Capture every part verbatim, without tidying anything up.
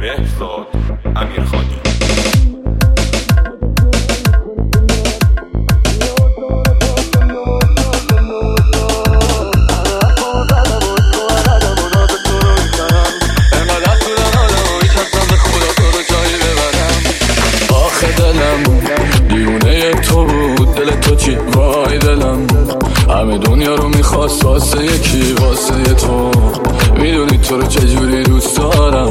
بهزاد امیرخانی. دیونه تو بود دل تو چی وای دلم، همه دنیا رو میخواست واسه یکی واسه تو، میدونی تو رو چجوری دوست دارم.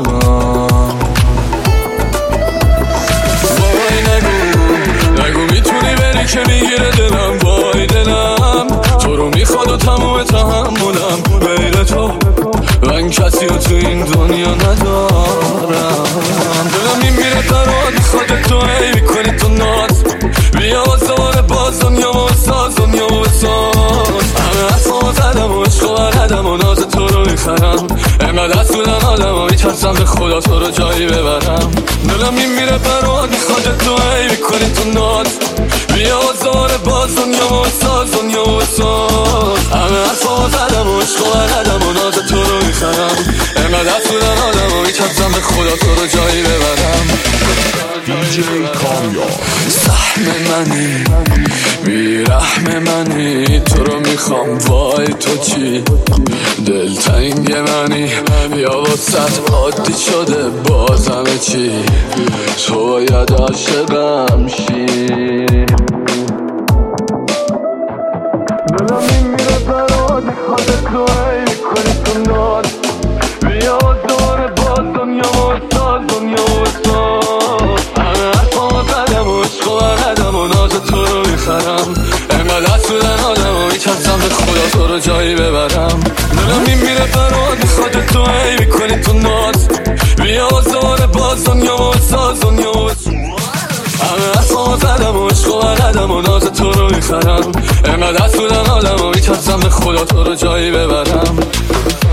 وای نگو نگو میتونی بری که میگیره دلم، وای دلم تو رو میخواد و تموم تحملم غیر تو، من کسی رو تو این دنیا ندارم. دلم میمیره برات خودت تو ای میکنی تو ناز، بیا واسه باز دنیا و ساز دنیا و ساز، همه حرفا زدم و عشق و بلدم و ناز تو رو میخرم، انقدر دست بودم آدم و میترسم به خدا تو رو جایی ببرم. دلم میمیره برات خودت تو ای میکنی تو ناز، بیا واسه باز دنیا و ساز دنیا و ساز، همه حرفا زدم و عشق و بلدم و ناز تو رو میخرم، انقدر دست بودم آدم و میترسم به خدا تو رو جایی ببرم. دیجی کامیاب سهم منی بیرحم منی، تو رو میخوام وای تو چی دلتنگ منی، یا واسط عادی شده بازم چی تو باید عاشقم شی. دلم میمیره برات خودت تو ای میکنی تو ناز، بیا دور باز دنیا و ساز دنیا و ساز، همه حرفا زدم و عشق و بلدم و ناز تو رو میخرم، انقدر دست بودن آدم و میترسم به خدا تو رو جایی ببرم. دلم میمیره برات خودت تو ای میکنی تو ناز، بیا دور باز دنیا و ساز دنیا و ساز، همه حرفا زدم و عشق و بلدم و ناز تو رو میخرم، انقدر دست بودن آدم و میترسم به خدا تو رو جایی ببرم.